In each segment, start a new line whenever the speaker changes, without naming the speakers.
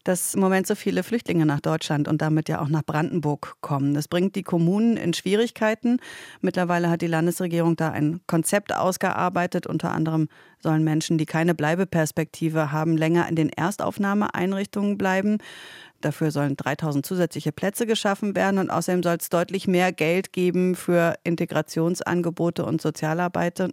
dass im Moment so viele Flüchtlinge nach Deutschland und damit ja auch nach Brandenburg kommen. Das bringt die Kommunen in Schwierigkeiten. Mittlerweile hat die Landesregierung da ein Konzept ausgearbeitet. Unter anderem sollen Menschen, die keine Bleibeperspektive haben, länger in den Erstaufnahmeeinrichtungen bleiben. Dafür sollen 3000 zusätzliche Plätze geschaffen werden und außerdem soll es deutlich mehr Geld geben für Integrationsangebote und Sozialarbeit.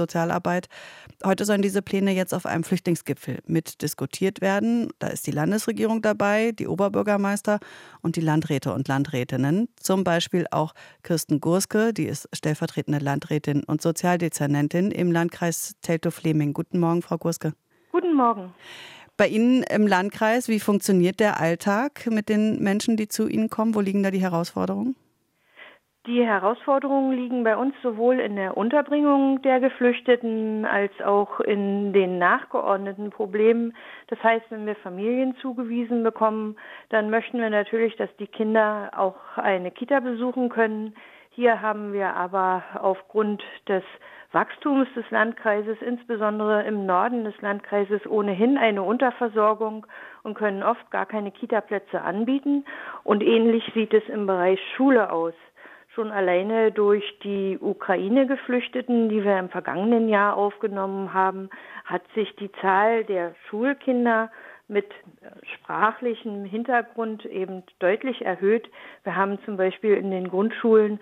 Heute sollen diese Pläne jetzt auf einem Flüchtlingsgipfel mit diskutiert werden. Da ist die Landesregierung dabei, die Oberbürgermeister und die Landräte und Landrätinnen. Zum Beispiel auch Kirsten Gurske, die ist stellvertretende Landrätin und Sozialdezernentin im Landkreis Teltow-Fleming. Guten Morgen, Frau Gurske.
Guten Morgen.
Bei Ihnen im Landkreis, wie funktioniert der Alltag mit den Menschen, die zu Ihnen kommen? Wo liegen da die Herausforderungen?
Die Herausforderungen liegen bei uns sowohl in der Unterbringung der Geflüchteten als auch in den nachgeordneten Problemen. Das heißt, wenn wir Familien zugewiesen bekommen, dann möchten wir natürlich, dass die Kinder auch eine Kita besuchen können. Hier haben wir aber aufgrund des Wachstums des Landkreises, insbesondere im Norden des Landkreises, ohnehin eine Unterversorgung und können oft gar keine Kita-Plätze anbieten. Und ähnlich sieht es im Bereich Schule aus. Schon alleine durch die Ukraine-Geflüchteten, die wir im vergangenen Jahr aufgenommen haben, hat sich die Zahl der Schulkinder mit sprachlichem Hintergrund eben deutlich erhöht. Wir haben zum Beispiel in den Grundschulen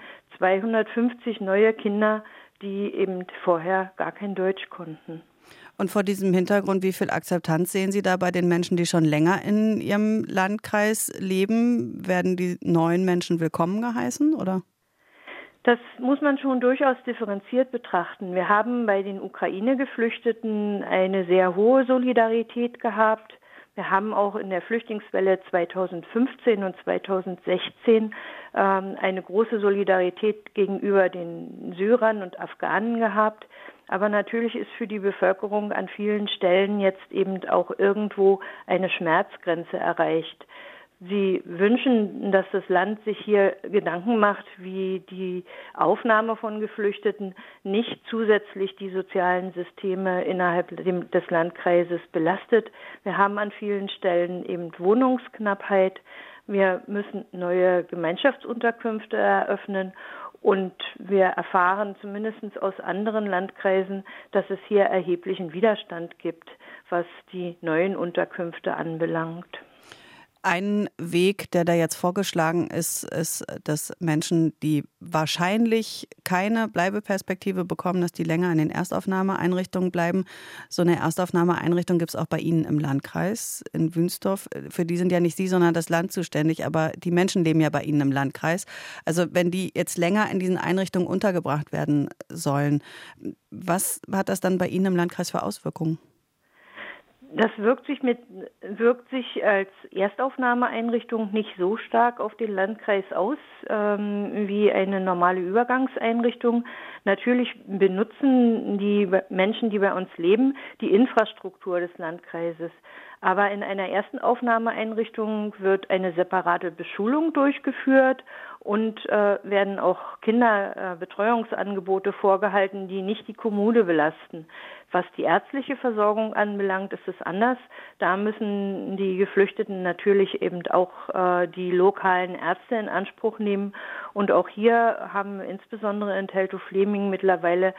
250 neue Kinder, die eben vorher gar kein Deutsch konnten.
Und vor diesem Hintergrund, wie viel Akzeptanz sehen Sie da bei den Menschen, die schon länger in Ihrem Landkreis leben? Werden die neuen Menschen willkommen geheißen, oder?
Das muss man schon durchaus differenziert betrachten. Wir haben bei den Ukraine-Geflüchteten eine sehr hohe Solidarität gehabt. Wir haben auch in der Flüchtlingswelle 2015 und 2016 eine große Solidarität gegenüber den Syrern und Afghanen gehabt. Aber natürlich ist für die Bevölkerung an vielen Stellen jetzt eben auch irgendwo eine Schmerzgrenze erreicht. Sie wünschen, dass das Land sich hier Gedanken macht, wie die Aufnahme von Geflüchteten nicht zusätzlich die sozialen Systeme innerhalb des Landkreises belastet. Wir haben an vielen Stellen eben Wohnungsknappheit. Wir müssen neue Gemeinschaftsunterkünfte eröffnen. Und wir erfahren zumindest aus anderen Landkreisen, dass es hier erheblichen Widerstand gibt, was die neuen Unterkünfte anbelangt.
Ein Weg, der da jetzt vorgeschlagen ist, ist, dass Menschen, die wahrscheinlich keine Bleibeperspektive bekommen, dass die länger in den Erstaufnahmeeinrichtungen bleiben. So eine Erstaufnahmeeinrichtung gibt es auch bei Ihnen im Landkreis in Wünsdorf. Für die sind ja nicht Sie, sondern das Land zuständig, aber die Menschen leben ja bei Ihnen im Landkreis. Also wenn die jetzt länger in diesen Einrichtungen untergebracht werden sollen, was hat das dann bei Ihnen im Landkreis für Auswirkungen?
Das wirkt sich als Erstaufnahmeeinrichtung nicht so stark auf den Landkreis aus wie eine normale Übergangseinrichtung. Natürlich benutzen die Menschen, die bei uns leben, die Infrastruktur des Landkreises. Aber in einer ersten Aufnahmeeinrichtung wird eine separate Beschulung durchgeführt und werden auch Kinderbetreuungsangebote vorgehalten, die nicht die Kommune belasten. Was die ärztliche Versorgung anbelangt, ist es anders. Da müssen die Geflüchteten natürlich eben auch die lokalen Ärzte in Anspruch nehmen. Und auch hier haben wir insbesondere in Teltow-Fleming mittlerweile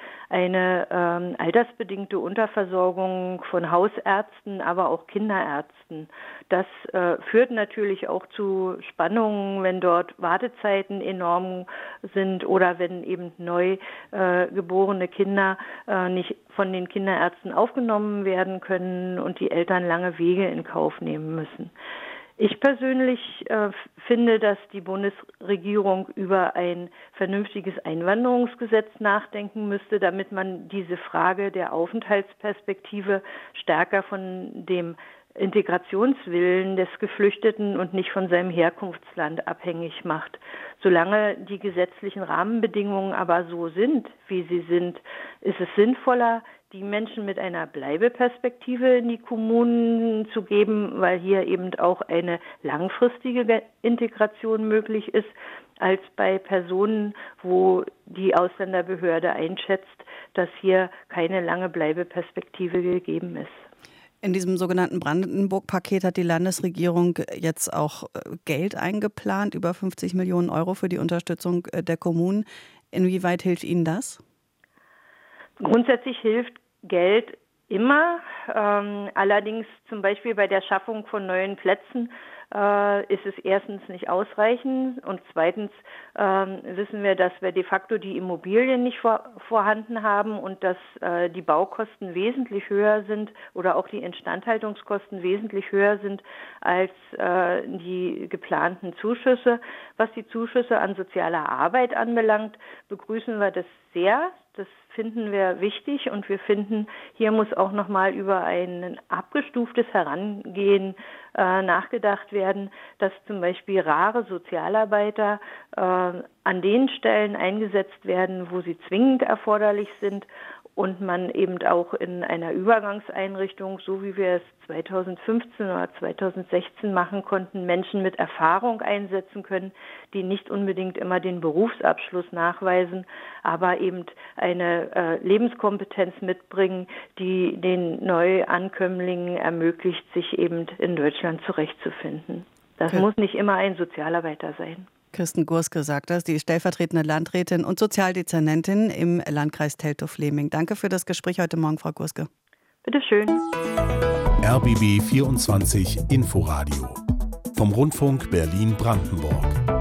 eine altersbedingte Unterversorgung von Hausärzten, aber auch Kinderärzten. Das führt natürlich auch zu Spannungen, wenn dort Wartezeiten enorm sind oder wenn eben neu geborene Kinder nicht von den Kinderärzten aufgenommen werden können und die Eltern lange Wege in Kauf nehmen müssen. Ich persönlich finde, dass die Bundesregierung über ein vernünftiges Einwanderungsgesetz nachdenken müsste, damit man diese Frage der Aufenthaltsperspektive stärker von dem Integrationswillen des Geflüchteten und nicht von seinem Herkunftsland abhängig macht. Solange die gesetzlichen Rahmenbedingungen aber so sind, wie sie sind, ist es sinnvoller, die Menschen mit einer Bleibeperspektive in die Kommunen zu geben, weil hier eben auch eine langfristige Integration möglich ist, als bei Personen, wo die Ausländerbehörde einschätzt, dass hier keine lange Bleibeperspektive gegeben ist.
In diesem sogenannten Brandenburg-Paket hat die Landesregierung jetzt auch Geld eingeplant, über 50 Millionen Euro für die Unterstützung der Kommunen. Inwieweit hilft Ihnen das?
Grundsätzlich hilft Geld immer. Allerdings zum Beispiel bei der Schaffung von neuen Plätzen ist es erstens nicht ausreichend und zweitens wissen wir, dass wir de facto die Immobilien nicht vorhanden haben und dass die Baukosten wesentlich höher sind oder auch die Instandhaltungskosten wesentlich höher sind als die geplanten Zuschüsse. Was die Zuschüsse an sozialer Arbeit anbelangt, begrüßen wir das sehr. Das finden wir wichtig und wir finden, hier muss auch nochmal über ein abgestuftes Herangehen nachgedacht werden, dass zum Beispiel rare Sozialarbeiter an den Stellen eingesetzt werden, wo sie zwingend erforderlich sind und man eben auch in einer Übergangseinrichtung, so wie wir es 2015 oder 2016 machen konnten, Menschen mit Erfahrung einsetzen können, die nicht unbedingt immer den Berufsabschluss nachweisen, aber eben eine Lebenskompetenz mitbringen, die den Neuankömmlingen ermöglicht, sich eben in Deutschland zurechtzufinden. Das muss nicht immer ein Sozialarbeiter sein.
Kirsten Gurske sagt das, die stellvertretende Landrätin und Sozialdezernentin im Landkreis Teltow-Fläming. Danke für das Gespräch heute Morgen, Frau Gurske.
Bitte schön.
RBB 24 Inforadio vom Rundfunk Berlin-Brandenburg.